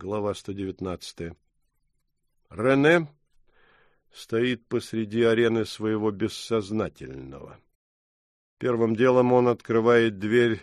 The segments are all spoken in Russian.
Глава 119. Рене стоит посреди арены своего бессознательного. Первым делом он открывает дверь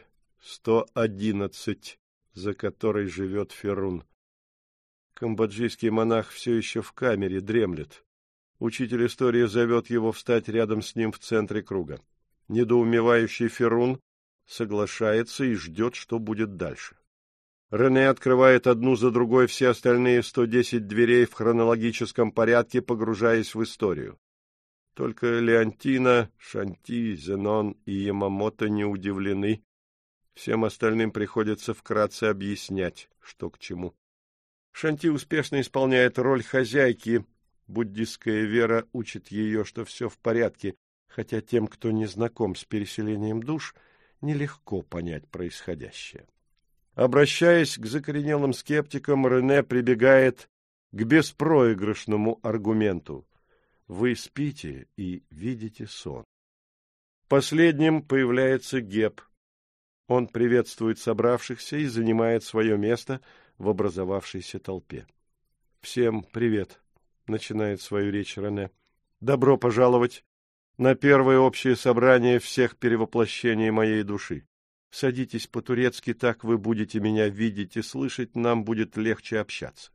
111, за которой живет Ферун. Камбоджийский монах все еще в камере, дремлет. Учитель истории зовет его встать рядом с ним в центре круга. Недоумевающий Ферун соглашается и ждет, что будет дальше. Рене открывает одну за другой все остальные 110 дверей в хронологическом порядке, погружаясь в историю. Только Леонтина, Шанти, Зенон и Ямамото не удивлены. Всем остальным приходится вкратце объяснять, что к чему. Шанти успешно исполняет роль хозяйки. Буддистская вера учит ее, что все в порядке, хотя тем, кто не знаком с переселением душ, нелегко понять происходящее. Обращаясь к закоренелым скептикам, Рене прибегает к беспроигрышному аргументу. Вы спите и видите сон. Последним появляется Геб. Он приветствует собравшихся и занимает свое место в образовавшейся толпе. «Всем привет», — начинает свою речь Рене. «Добро пожаловать на первое общее собрание всех перевоплощений моей души. Садитесь по-турецки, так вы будете меня видеть и слышать, нам будет легче общаться».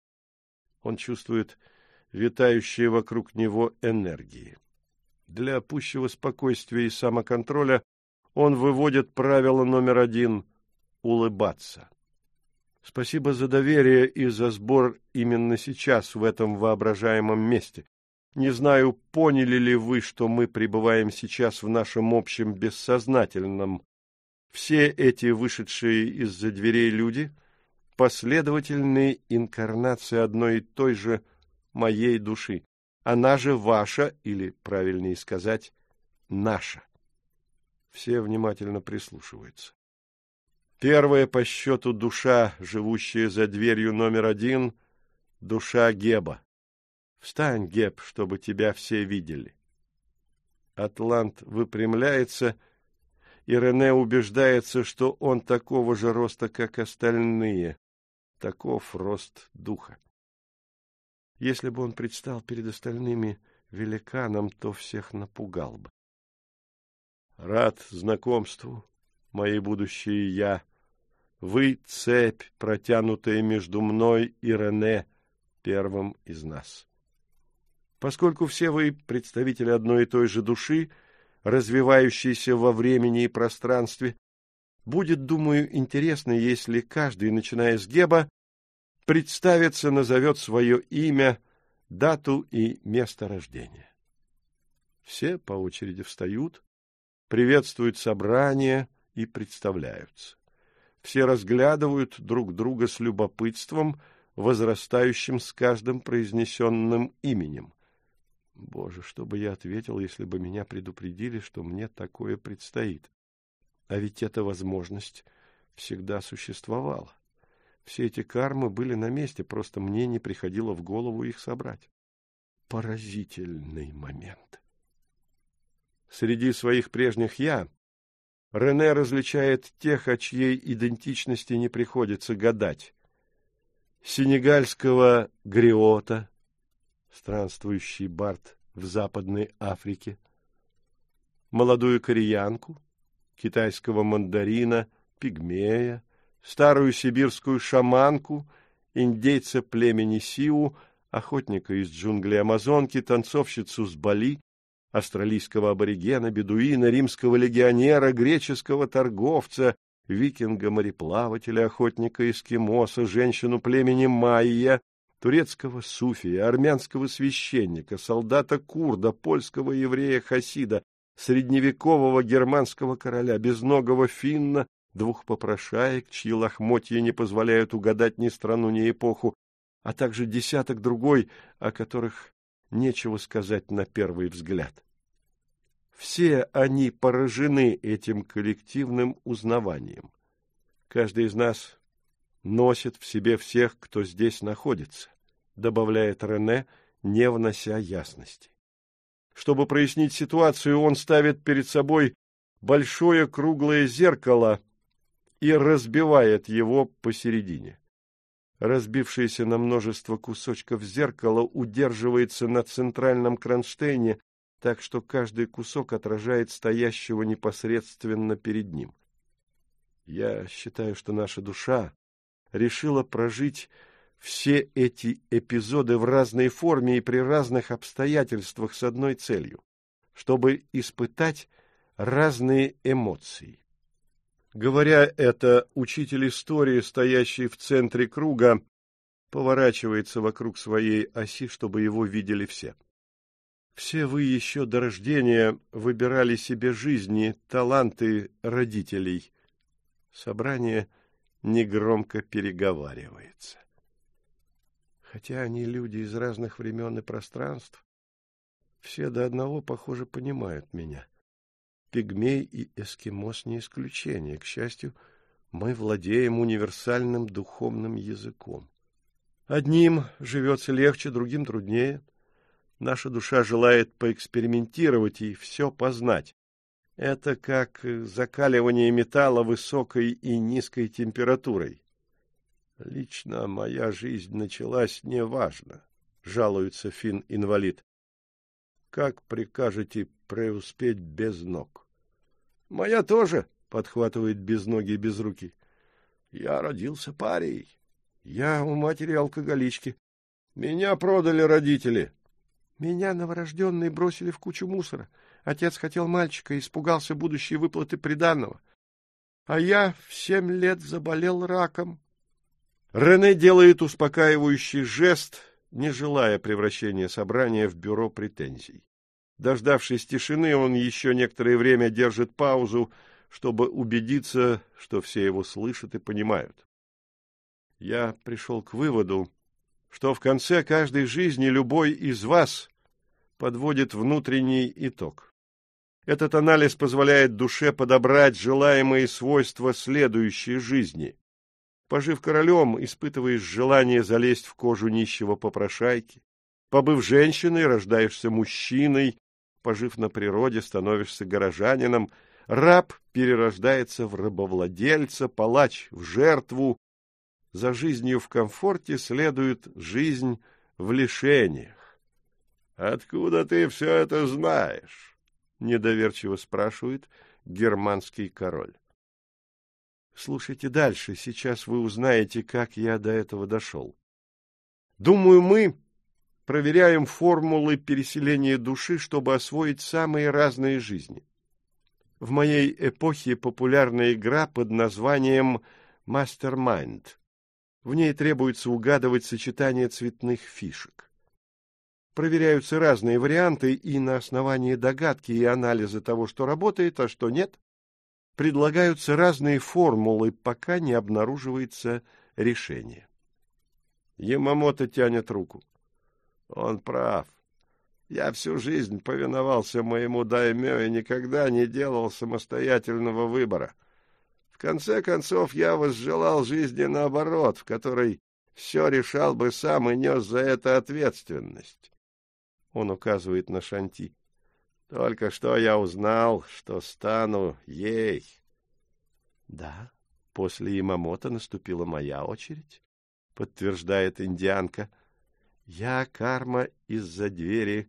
Он чувствует витающие вокруг него энергии. Для пущего спокойствия и самоконтроля он выводит правило номер 1 — улыбаться. Спасибо за доверие и за сбор именно сейчас, в этом воображаемом месте. Не знаю, поняли ли вы, что мы пребываем сейчас в нашем общем бессознательном. Все эти вышедшие из-за дверей люди — последовательные инкарнации одной и той же моей души. Она же ваша, или, правильнее сказать, наша. Все внимательно прислушиваются. Первая по счету душа, живущая за дверью номер 1, душа Геба. Встань, Геб, чтобы тебя все видели. Атлант выпрямляется, и Рене убеждается, что он такого же роста, как остальные. Таков рост духа. Если бы он предстал перед остальными великаном, то всех напугал бы. Рад знакомству, мои будущие я. Вы — цепь, протянутая между мной и Рене, первым из нас. Поскольку все вы представители одной и той же души, развивающейся во времени и пространстве, будет, думаю, интересно, если каждый, начиная с Геба, представится, назовет свое имя, дату и место рождения. Все по очереди встают, приветствуют собрание и представляются. Все разглядывают друг друга с любопытством, возрастающим с каждым произнесенным именем. Боже, что бы я ответил, если бы меня предупредили, что мне такое предстоит? А ведь эта возможность всегда существовала. Все эти кармы были на месте, просто мне не приходило в голову их собрать. Поразительный момент. Среди своих прежних «я» Рене различает тех, о чьей идентичности не приходится гадать. Сенегальского гриота, странствующий бард в Западной Африке, молодую кореянку, китайского мандарина, пигмея, старую сибирскую шаманку, индейца племени Сиу, охотника из джунглей Амазонки, танцовщицу с Бали, австралийского аборигена, бедуина, римского легионера, греческого торговца, викинга-мореплавателя, охотника-эскимоса, женщину племени Майя, турецкого суфия, армянского священника, солдата-курда, польского еврея-хасида, средневекового германского короля, безногого финна, 2 попрошаек, чьи лохмотья не позволяют угадать ни страну, ни эпоху, а также десяток другой, о которых нечего сказать на первый взгляд. Все они поражены этим коллективным узнаванием. Каждый из нас носит в себе всех, кто здесь находится, добавляет Рене, не внося ясности. Чтобы прояснить ситуацию, он ставит перед собой большое круглое зеркало и разбивает его посередине. Разбившееся на множество кусочков зеркало удерживается на центральном кронштейне, так что каждый кусок отражает стоящего непосредственно перед ним. Я считаю, что наша душа решила прожить все эти эпизоды в разной форме и при разных обстоятельствах с одной целью, чтобы испытать разные эмоции. Говоря это, учитель истории, стоящий в центре круга, поворачивается вокруг своей оси, чтобы его видели все. Все вы еще до рождения выбирали себе жизни, таланты родителей. Собрание негромко переговаривается. Хотя они люди из разных времен и пространств, все до одного, похоже, понимают меня. Пигмей и эскимос не исключение. К счастью, мы владеем универсальным духовным языком. Одним живется легче, другим труднее. Наша душа желает поэкспериментировать и все познать. Это как закаливание металла высокой и низкой температурой. Лично моя жизнь началась неважно, жалуется Финн-инвалид. Как прикажете преуспеть без ног? Моя тоже, подхватывает безногий безрукий. Я родился парией. Я у матери алкоголички. Меня продали родители. Меня новорожденные бросили в кучу мусора. Отец хотел мальчика и испугался будущей выплаты приданого. А я в 7 лет заболел раком. Рене делает успокаивающий жест, не желая превращения собрания в бюро претензий. Дождавшись тишины, он еще некоторое время держит паузу, чтобы убедиться, что все его слышат и понимают. Я пришел к выводу, что в конце каждой жизни любой из вас подводит внутренний итог. Этот анализ позволяет душе подобрать желаемые свойства следующей жизни. Пожив королем, испытываешь желание залезть в кожу нищего попрошайки. Побыв женщиной, рождаешься мужчиной. Пожив на природе, становишься горожанином. Раб перерождается в рабовладельца, палач в жертву. За жизнью в комфорте следует жизнь в лишениях. — Откуда ты все это знаешь? — недоверчиво спрашивает германский король. Слушайте дальше, сейчас вы узнаете, как я до этого дошел. Думаю, мы проверяем формулы переселения души, чтобы освоить самые разные жизни. В моей эпохе популярна игра под названием «Mastermind». В ней требуется угадывать сочетание цветных фишек. Проверяются разные варианты, и на основании догадки и анализа того, что работает, а что нет, предлагаются разные формулы, пока не обнаруживается решение. Ямамото тянет руку. Он прав. Я всю жизнь повиновался моему даймё и никогда не делал самостоятельного выбора. В конце концов, я возжелал жизни наоборот, в которой все решал бы сам и нес за это ответственность. Он указывает на Шанти. Только что я узнал, что стану ей. Да, после Ямамото наступила моя очередь, подтверждает индианка. Я карма из-за двери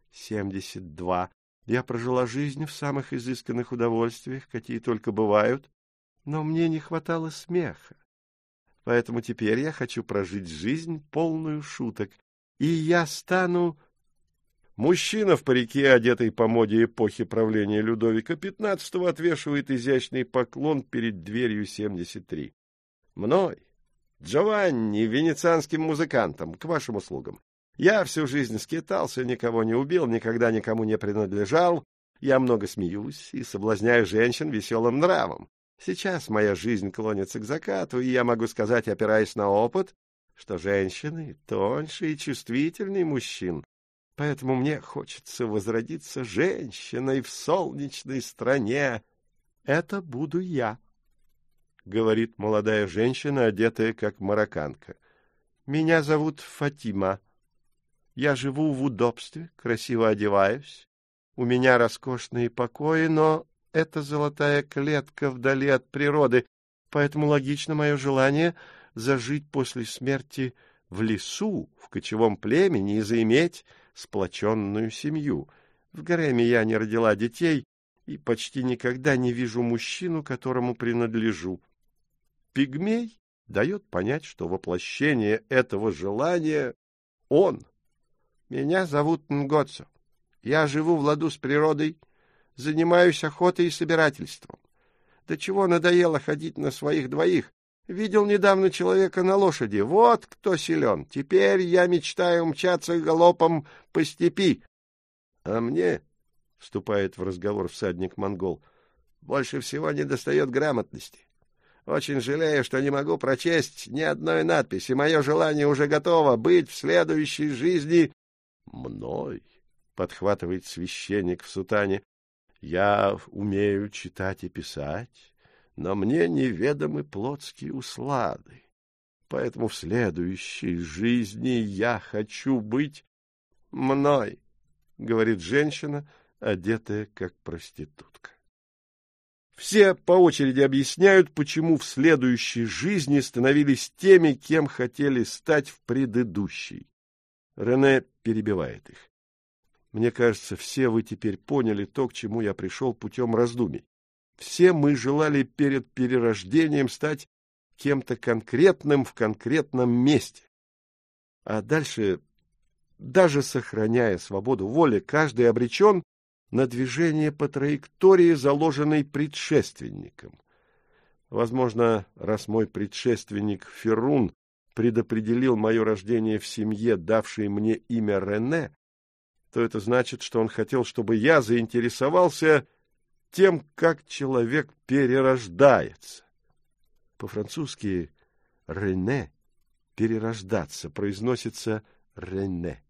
72. Я прожила жизнь в самых изысканных удовольствиях, какие только бывают, но мне не хватало смеха. Поэтому теперь я хочу прожить жизнь, полную шуток, и я стану... Мужчина в парике, одетый по моде эпохи правления Людовика XV, отвешивает изящный поклон перед дверью 73. Мной, Джованни, венецианским музыкантом, к вашим услугам. Я всю жизнь скитался, никого не убил, никогда никому не принадлежал. Я много смеюсь и соблазняю женщин веселым нравом. Сейчас моя жизнь клонится к закату, и я могу сказать, опираясь на опыт, что женщины тоньше и чувствительнее мужчин. Поэтому мне хочется возродиться женщиной в солнечной стране. Это буду я, — говорит молодая женщина, одетая как марокканка. Меня зовут Фатима. Я живу в удобстве, красиво одеваюсь. У меня роскошные покои, но это золотая клетка вдали от природы, поэтому логично мое желание зажить после смерти в лесу, в кочевом племени и заиметь сплоченную семью. В гареме я не родила детей и почти никогда не вижу мужчину, которому принадлежу. Пигмей дает понять, что воплощение этого желания — он. Меня зовут Нгоцо. Я живу в ладу с природой, занимаюсь охотой и собирательством. До чего надоело ходить на своих двоих. Видел недавно человека на лошади. Вот кто силен. Теперь я мечтаю умчаться галопом по степи. А мне, — вступает в разговор всадник-монгол, — больше всего недостает грамотности. Очень жалею, что не могу прочесть ни одной надписи. Мое желание уже готово быть в следующей жизни мной, — подхватывает священник в сутане. Я умею читать и писать, но мне неведомы плотские услады. Поэтому в следующей жизни я хочу быть мной, — говорит женщина, одетая как проститутка. Все по очереди объясняют, почему в следующей жизни становились теми, кем хотели стать в предыдущей. Рене перебивает их. Мне кажется, все вы теперь поняли то, к чему я пришел путем раздумий. Все мы желали перед перерождением стать кем-то конкретным в конкретном месте. А дальше, даже сохраняя свободу воли, каждый обречен на движение по траектории, заложенной предшественником. Возможно, раз мой предшественник Феррун предопределил мое рождение в семье, давшей мне имя Рене, то это значит, что он хотел, чтобы я заинтересовался тем, как человек перерождается. По-французски «Рене» — перерождаться, произносится «Рене».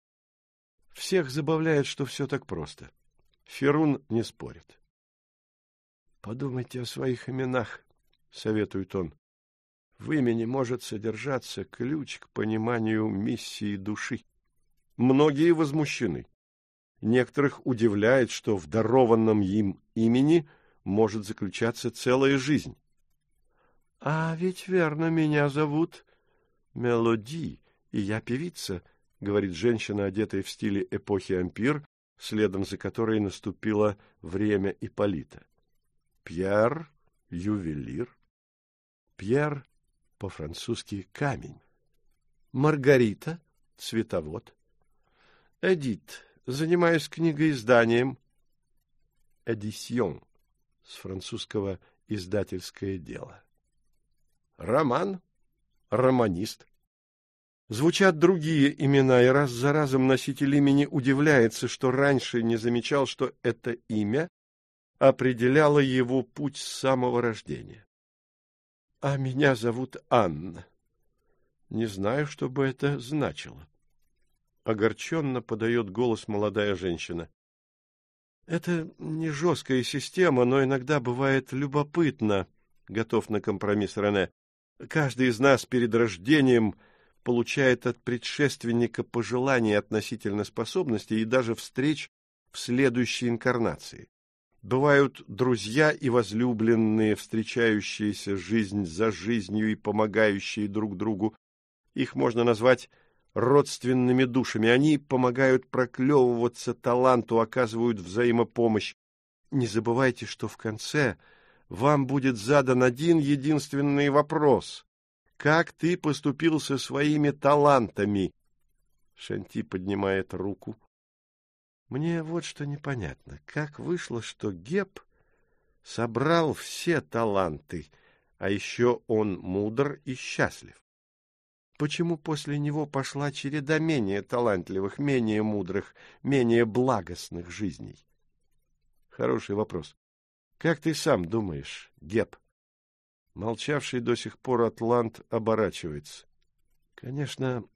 Всех забавляет, что все так просто. Феррун не спорит. «Подумайте о своих именах», — советует он. «В имени может содержаться ключ к пониманию миссии души». Многие возмущены. Некоторых удивляет, что в дарованном им имени может заключаться целая жизнь. — А ведь верно, меня зовут Мелоди, и я певица, — говорит женщина, одетая в стиле эпохи Ампир, следом за которой наступило время Ипполита. Пьер — ювелир. Пьер — по-французски камень. Маргарита — цветовод. Эдит, занимаюсь книгоизданием. Эдисьон, с французского издательское дело. Роман, романист. Звучат другие имена, и раз за разом носитель имени удивляется, что раньше не замечал, что это имя определяло его путь с самого рождения. А меня зовут Анна. Не знаю, что бы это значило. Огорченно подает голос молодая женщина. Это не жесткая система, но иногда бывает любопытно, готов на компромисс Рене. Каждый из нас перед рождением получает от предшественника пожелания относительно способностей и даже встреч в следующей инкарнации. Бывают друзья и возлюбленные, встречающиеся жизнь за жизнью и помогающие друг другу. Их можно назвать родственными душами. Они помогают проклевываться таланту, оказывают взаимопомощь. Не забывайте, что в конце вам будет задан один единственный вопрос. Как ты поступил со своими талантами? Шанти поднимает руку. Мне вот что непонятно. Как вышло, что Геб собрал все таланты, а еще он мудр и счастлив? Почему после него пошла череда менее талантливых, менее мудрых, менее благостных жизней? Хороший вопрос. Как ты сам думаешь, Геб? Молчавший до сих пор атлант оборачивается. Конечно,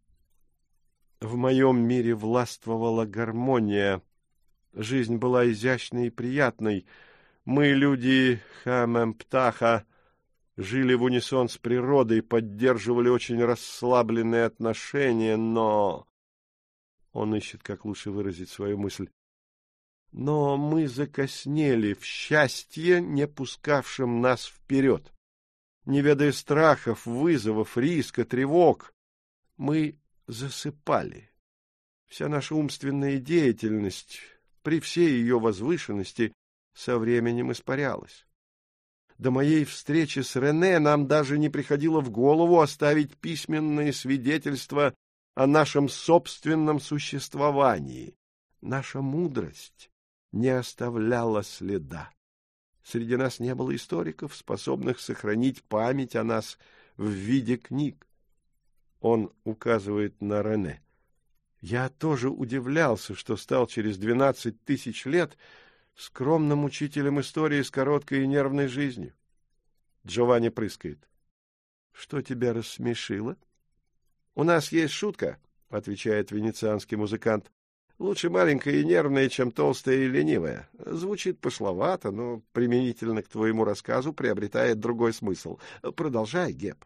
в моем мире властвовала гармония. Жизнь была изящной и приятной. Мы, люди Хамемптаха, жили в унисон с природой, поддерживали очень расслабленные отношения, но... Он ищет, как лучше выразить свою мысль. Но мы закоснели в счастье, не пускавшем нас вперед. не ведая страхов, вызовов, риска, тревог. Мы засыпали. Вся наша умственная деятельность, при всей ее возвышенности, со временем испарялась. До моей встречи с Рене нам даже не приходило в голову оставить письменные свидетельства о нашем собственном существовании. Наша мудрость не оставляла следа. Среди нас не было историков, способных сохранить память о нас в виде книг. Он указывает на Рене. Я тоже удивлялся, что стал через 12 тысяч лет скромным учителем истории с короткой и нервной жизнью. Джованни прыскает. — Что тебя рассмешило? — У нас есть шутка, — отвечает венецианский музыкант. — Лучше маленькая и нервная, чем толстая и ленивая. Звучит пошловато, но применительно к твоему рассказу приобретает другой смысл. Продолжай, Геб.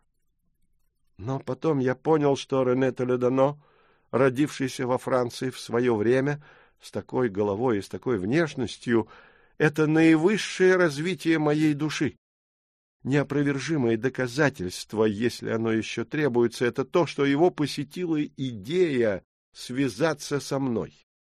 Но потом я понял, что Рене Толедано, родившийся во Франции в свое время, с такой головой и с такой внешностью, это наивысшее развитие моей души. Неопровержимое доказательство, если оно еще требуется, это то, что его посетила идея связаться со мной.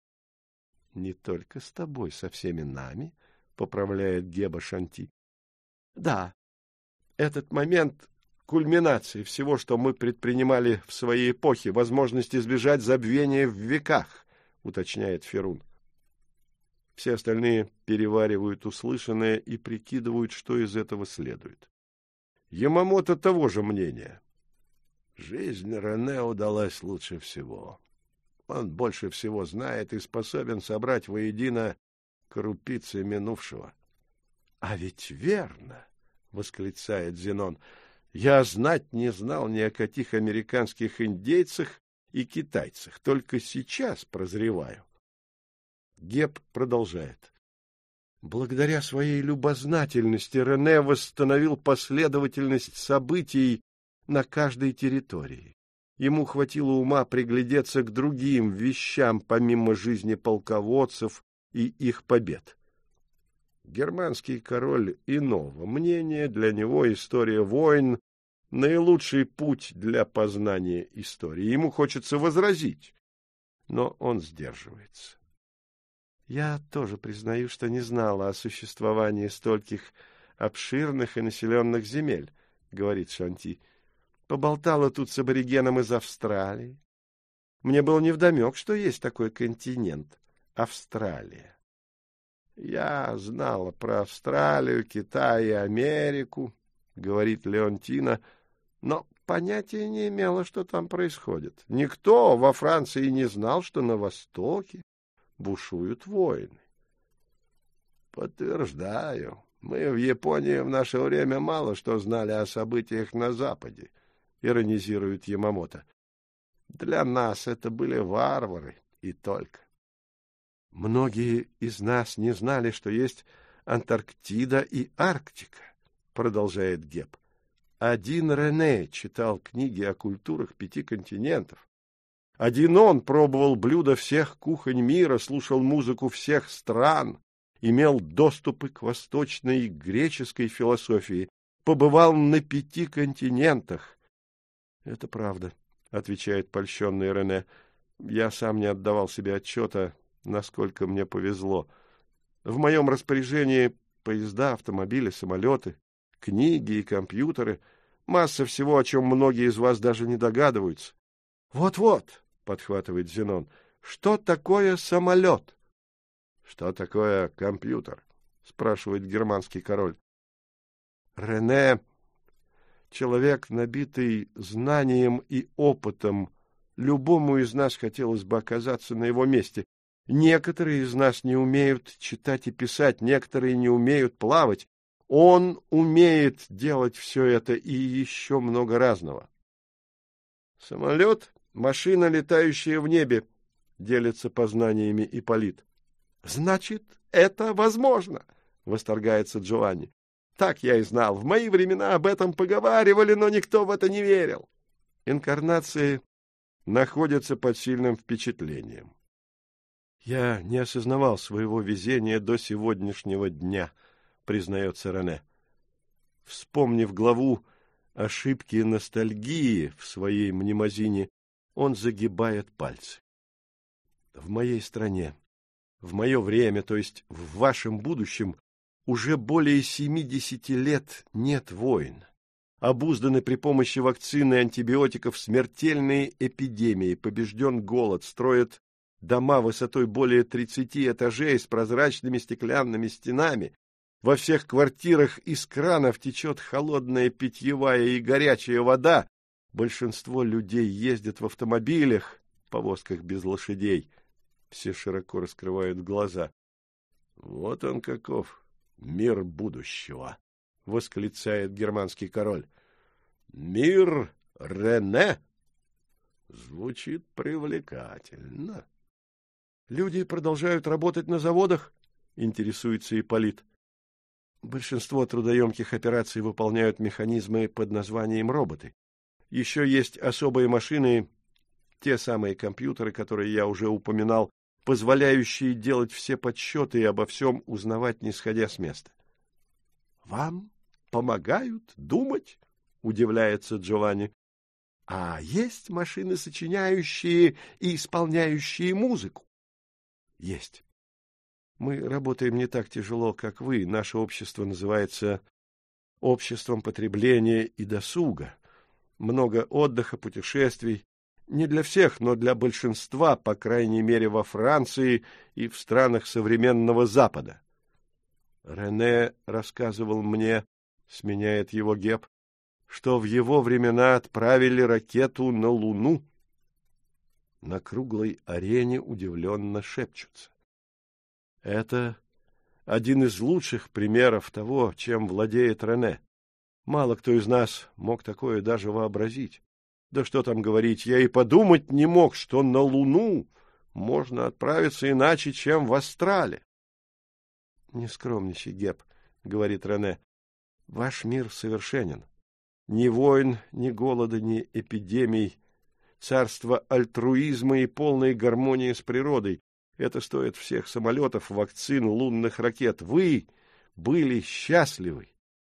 — Не только с тобой, со всеми нами, — поправляет Геба Шанти. — Да, этот момент — кульминации всего, что мы предпринимали в своей эпохе, возможность избежать забвения в веках, — уточняет Феррун. Все остальные переваривают услышанное и прикидывают, что из этого следует. Ямамото того же мнения. Жизнь Рене удалась лучше всего. Он больше всего знает и способен собрать воедино крупицы минувшего. — А ведь верно, — восклицает Зенон, — я знать не знал ни о каких американских индейцах и китайцах, только сейчас прозреваю. Геб продолжает. Благодаря своей любознательности Рене восстановил последовательность событий на каждой территории. Ему хватило ума приглядеться к другим вещам, помимо жизни полководцев и их побед. Германский король иного мнения, для него история войн — наилучший путь для познания истории. Ему хочется возразить, но он сдерживается. Я тоже признаю, что не знала о существовании стольких обширных и населенных земель, — говорит Шанти. Поболтала тут с аборигеном из Австралии. Мне было невдомек, что есть такой континент — Австралия. Я знала про Австралию, Китай и Америку, — говорит Леонтина, — но понятия не имела, что там происходит. Никто во Франции не знал, что на Востоке бушуют войны. Подтверждаю. Мы в Японии в наше время мало что знали о событиях на Западе, иронизирует Ямамото. Для нас это были варвары и только. Многие из нас не знали, что есть Антарктида и Арктика, продолжает Геб. Один Рене читал книги о культурах 5 континентов. Один он пробовал блюда всех кухонь мира, слушал музыку всех стран, имел доступы к восточной и греческой философии, побывал на 5 континентах. — Это правда, — отвечает польщенный Рене. — Я сам не отдавал себе отчета, насколько мне повезло. В моем распоряжении поезда, автомобили, самолеты, книги и компьютеры, масса всего, о чем многие из вас даже не догадываются. Вот-вот, — подхватывает Зенон, — что такое самолет? — Что такое компьютер? — спрашивает германский король. Рене — человек, набитый знанием и опытом. Любому из нас хотелось бы оказаться на его месте. Некоторые из нас не умеют читать и писать, некоторые не умеют плавать. Он умеет делать все это и еще много разного. Самолет — машина, летающая в небе, — делится познаниями Ипполит. — Значит, это возможно, — восторгается Джованни. — Так я и знал. В мои времена об этом поговаривали, но никто в это не верил. Инкарнации находятся под сильным впечатлением. Я не осознавал своего везения до сегодняшнего дня, признается Рене. Вспомнив главу ошибки ностальгии в своей мнемозине, он загибает пальцы. В моей стране, в мое время, то есть в вашем будущем, уже более 70 лет нет войн. Обузданы при помощи вакцины и антибиотиков смертельные эпидемии, побежден голод, строят дома высотой более 30 этажей с прозрачными стеклянными стенами. Во всех квартирах из кранов течет холодная питьевая и горячая вода. Большинство людей ездят в автомобилях, повозках без лошадей. Все широко раскрывают глаза. Вот он каков, мир будущего, — восклицает германский король. Мир Рене? Звучит привлекательно. Люди продолжают работать на заводах? Интересуется Ипполит. Большинство трудоемких операций выполняют механизмы под названием роботы. Еще есть особые машины, те самые компьютеры, которые я уже упоминал, позволяющие делать все подсчеты и обо всем узнавать, не сходя с места. — Вам помогают думать? — удивляется Джованни. — А есть машины, сочиняющие и исполняющие музыку? — Есть. Мы работаем не так тяжело, как вы. Наше общество называется обществом потребления и досуга. Много отдыха, путешествий. Не для всех, но для большинства, по крайней мере, во Франции и в странах современного Запада. Рене рассказывал мне, сменяет его Геб, что в его времена отправили ракету на Луну. На круглой арене удивленно шепчутся. Это один из лучших примеров того, чем владеет Рене. Мало кто из нас мог такое даже вообразить. Да что там говорить, я и подумать не мог, что на Луну можно отправиться иначе, чем в Астрале. — Не скромничай, Геб, — говорит Рене. — Ваш мир совершенен. Ни войн, ни голода, ни эпидемий. Царство альтруизма и полной гармонии с природой. Это стоит всех самолетов, вакцин, лунных ракет. Вы были счастливы.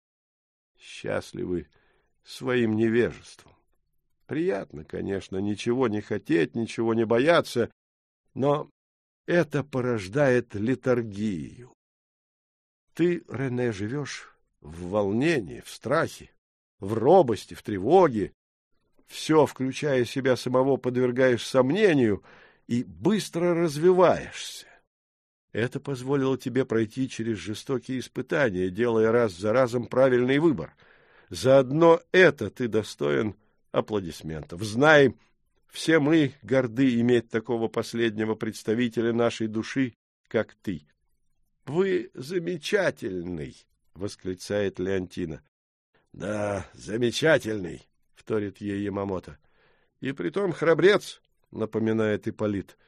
Счастливы своим невежеством. Приятно, конечно, ничего не хотеть, ничего не бояться, но это порождает летаргию. Ты, Рене, живешь в волнении, в страхе, в робости, в тревоге. Все, включая себя самого, подвергаешь сомнению и быстро развиваешься. Это позволило тебе пройти через жестокие испытания, делая раз за разом правильный выбор. Заодно это ты достоин аплодисментов. Знай, все мы горды иметь такого последнего представителя нашей души, как ты. — Вы замечательный! — восклицает Леонтина. — Да, замечательный! — вторит ей Ямамото. — И притом храбрец, — напоминает Ипполит.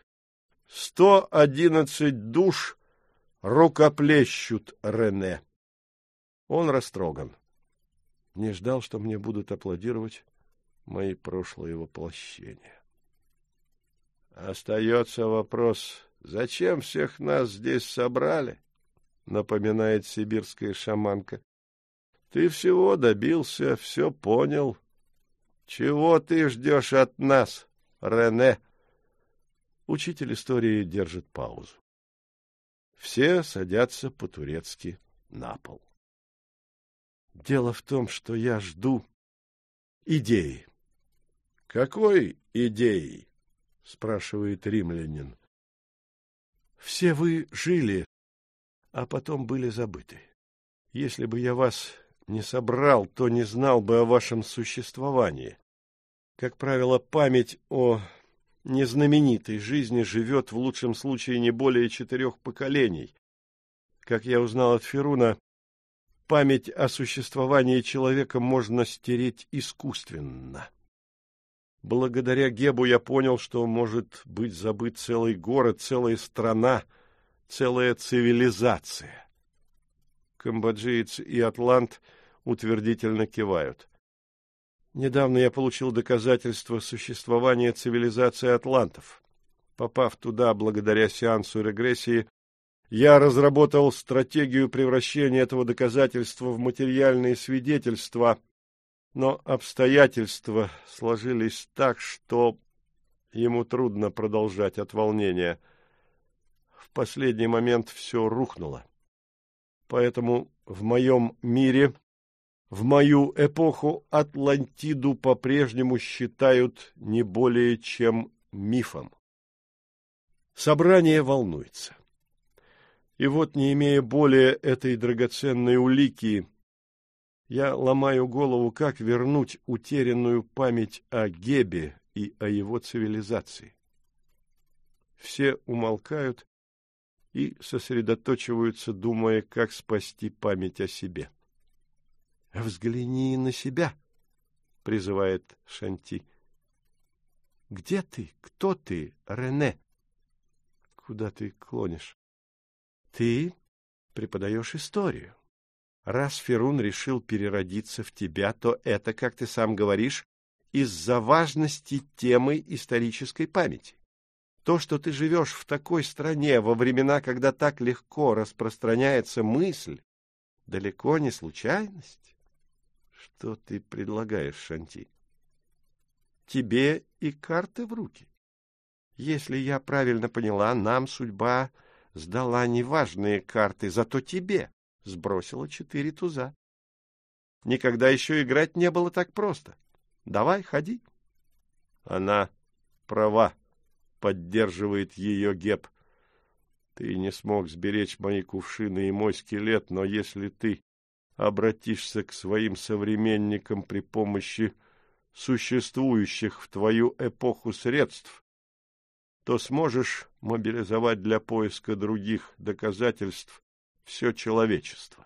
111 душ рукоплещут Рене. Он растроган. Не ждал, что мне будут аплодировать мои прошлые воплощения. Остается вопрос, зачем всех нас здесь собрали, напоминает сибирская шаманка. Ты всего добился, все понял. Чего ты ждешь от нас, Рене? Учитель истории держит паузу. Все садятся по-турецки на пол. Дело в том, что я жду идеи. — Какой идеи? — спрашивает римлянин. — Все вы жили, а потом были забыты. Если бы я вас не собрал, то не знал бы о вашем существовании. Как правило, память о незнаменитой жизни живет в лучшем случае не более 4 поколений. Как я узнал от Феруна, память о существовании человека можно стереть искусственно. Благодаря Гебу я понял, что может быть забыт целый город, целая страна, целая цивилизация. Камбоджиец и атлант утвердительно кивают. Недавно я получил доказательства существования цивилизации атлантов. Попав туда благодаря сеансу регрессии, я разработал стратегию превращения этого доказательства в материальные свидетельства, Но обстоятельства сложились так, что ему трудно продолжать от волнения. В последний момент все рухнуло. Поэтому в моем мире, в мою эпоху, Атлантиду по-прежнему считают не более чем мифом. Собрание волнуется. И вот, не имея более этой драгоценной улики, я ломаю голову, как вернуть утерянную память о Гебе и о его цивилизации. Все умолкают и сосредоточиваются, думая, как спасти память о себе. — Взгляни на себя, — призывает Шанти. — Где ты? Кто ты, Рене? — Куда ты клонишь? — Ты преподаешь историю. Раз Ферун решил переродиться в тебя, то это, как ты сам говоришь, из-за важности темы исторической памяти. То, что ты живешь в такой стране во времена, когда так легко распространяется мысль, далеко не случайность. Что ты предлагаешь, Шанти? Тебе и карты в руки. Если я правильно поняла, нам судьба сдала неважные карты, зато тебе сбросила 4 туза. Никогда еще играть не было так просто. Давай, ходи. Она права, поддерживает ее Геб. Ты не смог сберечь мои кувшины и мой скелет, но если ты обратишься к своим современникам при помощи существующих в твою эпоху средств, то сможешь мобилизовать для поиска других доказательств все человечество.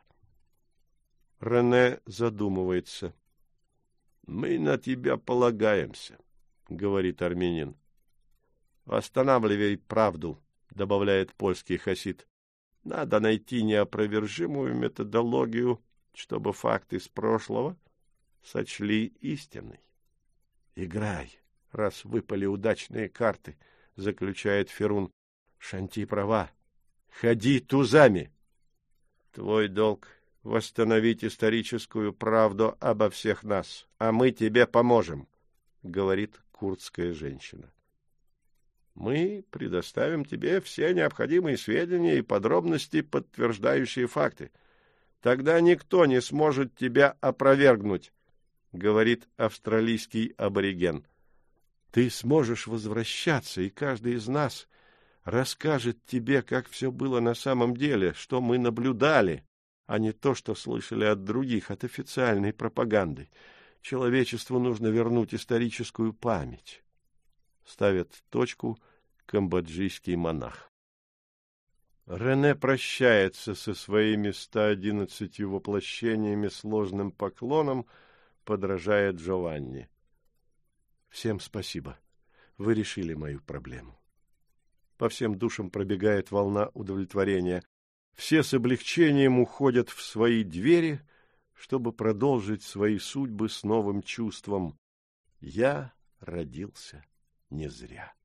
Рене задумывается. — Мы на тебя полагаемся, — говорит армянин. — Восстанавливай правду, — добавляет польский хасид. — Надо найти неопровержимую методологию, чтобы факты из прошлого сочли истиной. — Играй, раз выпали удачные карты, — заключает Ферун. — Шанти права. Ходи тузами. Твой долг — восстановить историческую правду обо всех нас, а мы тебе поможем, — говорит курдская женщина. Мы предоставим тебе все необходимые сведения и подробности, подтверждающие факты. Тогда никто не сможет тебя опровергнуть, — говорит австралийский абориген. Ты сможешь возвращаться, и каждый из нас расскажет тебе, как все было на самом деле, что мы наблюдали, а не то, что слышали от других, от официальной пропаганды. Человечеству нужно вернуть историческую память. Ставит точку камбоджийский монах. Рене прощается со своими 111 воплощениями сложным поклоном, подражая Джованни. Всем спасибо. Вы решили мою проблему. По всем душам пробегает волна удовлетворения. Все с облегчением уходят в свои двери, чтобы продолжить свои судьбы с новым чувством. Я родился не зря.